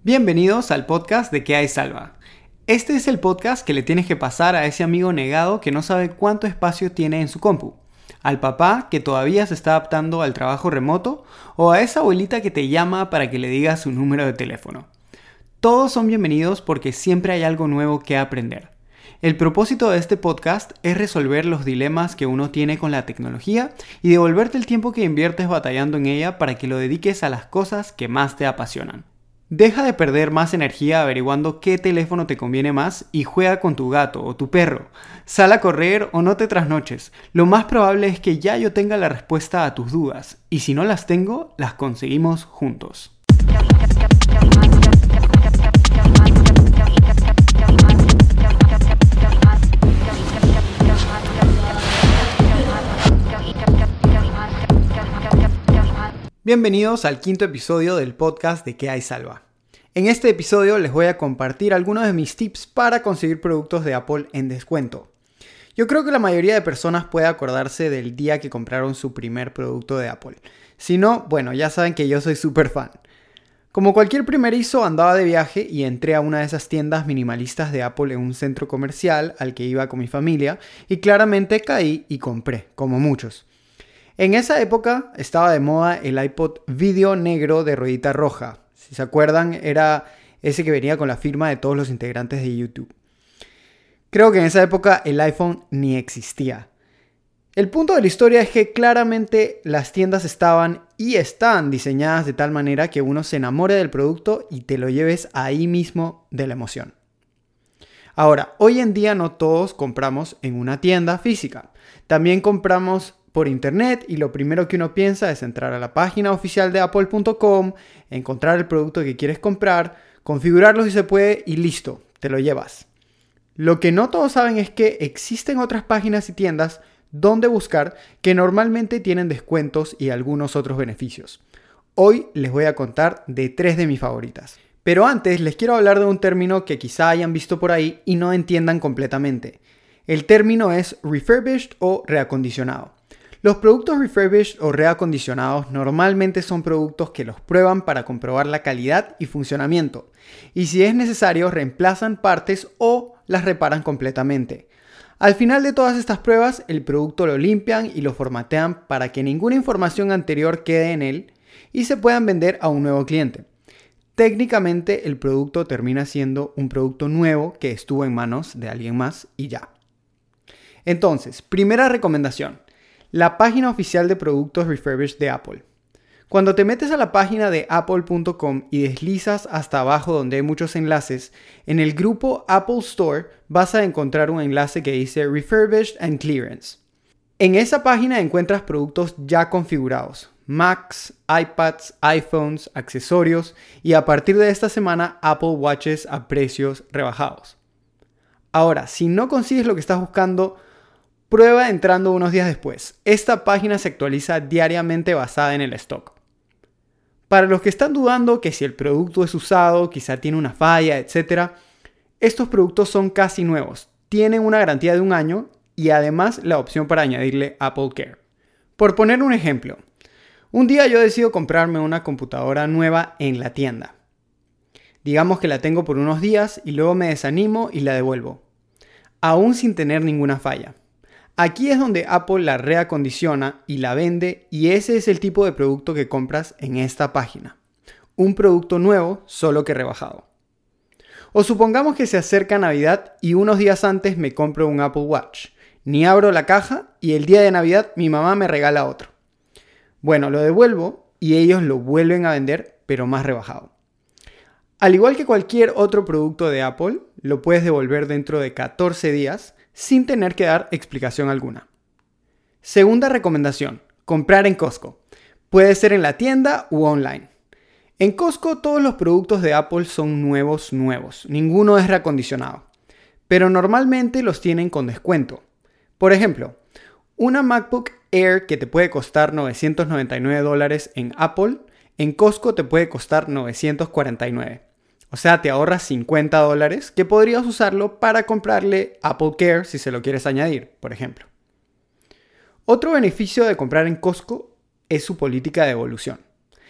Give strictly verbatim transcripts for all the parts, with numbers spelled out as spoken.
Bienvenidos al podcast de ¿Qué hay Salva? Este es el podcast que le tienes que pasar a ese amigo negado que no sabe cuánto espacio tiene en su compu, al papá que todavía se está adaptando al trabajo remoto o a esa abuelita que te llama para que le digas su número de teléfono. Todos son bienvenidos porque siempre hay algo nuevo que aprender. El propósito de este podcast es resolver los dilemas que uno tiene con la tecnología y devolverte el tiempo que inviertes batallando en ella para que lo dediques a las cosas que más te apasionan. Deja de perder más energía averiguando qué teléfono te conviene más y juega con tu gato o tu perro. Sal a correr o no te trasnoches. Lo más probable es que ya yo tenga la respuesta a tus dudas y si no las tengo, las conseguimos juntos. Bienvenidos al quinto episodio del podcast de ¿Qué hay Salva? En este episodio les voy a compartir algunos de mis tips para conseguir productos de Apple en descuento. Yo creo que la mayoría de personas puede acordarse del día que compraron su primer producto de Apple. Si no, bueno, ya saben que yo soy súper fan. Como cualquier primerizo, andaba de viaje y entré a una de esas tiendas minimalistas de Apple en un centro comercial al que iba con mi familia y claramente caí y compré, como muchos. En esa época estaba de moda el iPod Video negro de ruedita roja. Si se acuerdan, era ese que venía con la firma de todos los integrantes de YouTube. Creo que en esa época el iPhone ni existía. El punto de la historia es que claramente las tiendas estaban y están diseñadas de tal manera que uno se enamore del producto y te lo lleves ahí mismo de la emoción. Ahora, hoy en día no todos compramos en una tienda física. También compramos por internet y lo primero que uno piensa es entrar a la página oficial de apple punto com, encontrar el producto que quieres comprar, configurarlo si se puede y listo, te lo llevas. Lo que no todos saben es que existen otras páginas y tiendas donde buscar que normalmente tienen descuentos y algunos otros beneficios. Hoy les voy a contar de tres de mis favoritas. Pero antes les quiero hablar de un término que quizá hayan visto por ahí y no entiendan completamente. El término es refurbished o reacondicionado. Los productos refurbished o reacondicionados normalmente son productos que los prueban para comprobar la calidad y funcionamiento, y si es necesario reemplazan partes o las reparan completamente. Al final de todas estas pruebas, el producto lo limpian y lo formatean para que ninguna información anterior quede en él y se puedan vender a un nuevo cliente. Técnicamente el producto termina siendo un producto nuevo que estuvo en manos de alguien más y ya. Entonces, primera recomendación. La página oficial de productos refurbished de Apple. Cuando te metes a la página de apple punto com y deslizas hasta abajo donde hay muchos enlaces, en el grupo Apple Store vas a encontrar un enlace que dice Refurbished and Clearance. En esa página encuentras productos ya configurados, Macs, iPads, iPhones, accesorios y a partir de esta semana Apple Watches a precios rebajados. Ahora, si no consigues lo que estás buscando, prueba entrando unos días después. Esta página se actualiza diariamente basada en el stock. Para los que están dudando que si el producto es usado, quizá tiene una falla, etcétera, estos productos son casi nuevos. Tienen una garantía de un año y además la opción para añadirle Apple Care. Por poner un ejemplo, un día yo decido comprarme una computadora nueva en la tienda. Digamos que la tengo por unos días y luego me desanimo y la devuelvo, aún sin tener ninguna falla. Aquí es donde Apple la reacondiciona y la vende y ese es el tipo de producto que compras en esta página. Un producto nuevo, solo que rebajado. O supongamos que se acerca Navidad y unos días antes me compro un Apple Watch. Ni abro la caja y el día de Navidad mi mamá me regala otro. Bueno, lo devuelvo y ellos lo vuelven a vender, pero más rebajado. Al igual que cualquier otro producto de Apple, lo puedes devolver dentro de catorce días sin tener que dar explicación alguna. Segunda recomendación, comprar en Costco. Puede ser en la tienda u online. En Costco todos los productos de Apple son nuevos nuevos, ninguno es reacondicionado, pero normalmente los tienen con descuento. Por ejemplo, una MacBook Air que te puede costar novecientos noventa y nueve dólares en Apple, en Costco te puede costar novecientos cuarenta y nueve. O sea, te ahorras cincuenta dólares que podrías usarlo para comprarle Apple Care si se lo quieres añadir, por ejemplo. Otro beneficio de comprar en Costco es su política de devolución.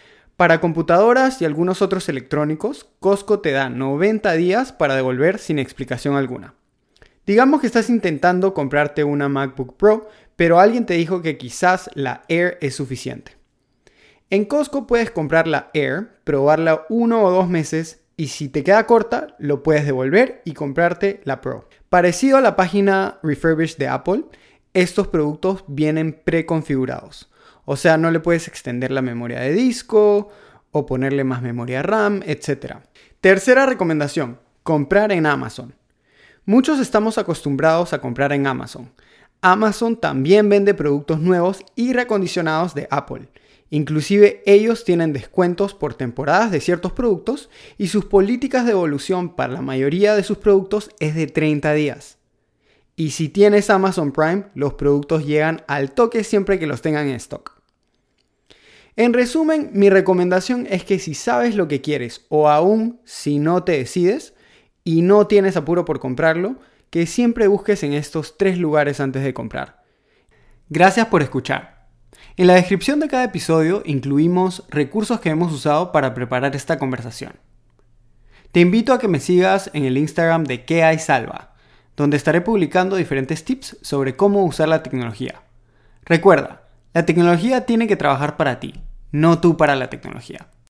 Para computadoras y algunos otros electrónicos, Costco te da noventa días para devolver sin explicación alguna. Digamos que estás intentando comprarte una MacBook Pro, pero alguien te dijo que quizás la Air es suficiente. En Costco puedes comprar la Air, probarla uno o dos meses y si te queda corta, lo puedes devolver y comprarte la Pro. Parecido a la página Refurbished de Apple, estos productos vienen preconfigurados. O sea, no le puedes extender la memoria de disco o ponerle más memoria RAM, etcétera. Tercera recomendación, comprar en Amazon. Muchos estamos acostumbrados a comprar en Amazon. Amazon también vende productos nuevos y reacondicionados de Apple. Inclusive ellos tienen descuentos por temporadas de ciertos productos y sus políticas de devolución para la mayoría de sus productos es de treinta días. Y si tienes Amazon Prime, los productos llegan al toque siempre que los tengan en stock. En resumen, mi recomendación es que si sabes lo que quieres o aún si no te decides y no tienes apuro por comprarlo, que siempre busques en estos tres lugares antes de comprar. Gracias por escuchar. En la descripción de cada episodio incluimos recursos que hemos usado para preparar esta conversación. Te invito a que me sigas en el Instagram de Que Hay Salva, donde estaré publicando diferentes tips sobre cómo usar la tecnología. Recuerda, la tecnología tiene que trabajar para ti, no tú para la tecnología.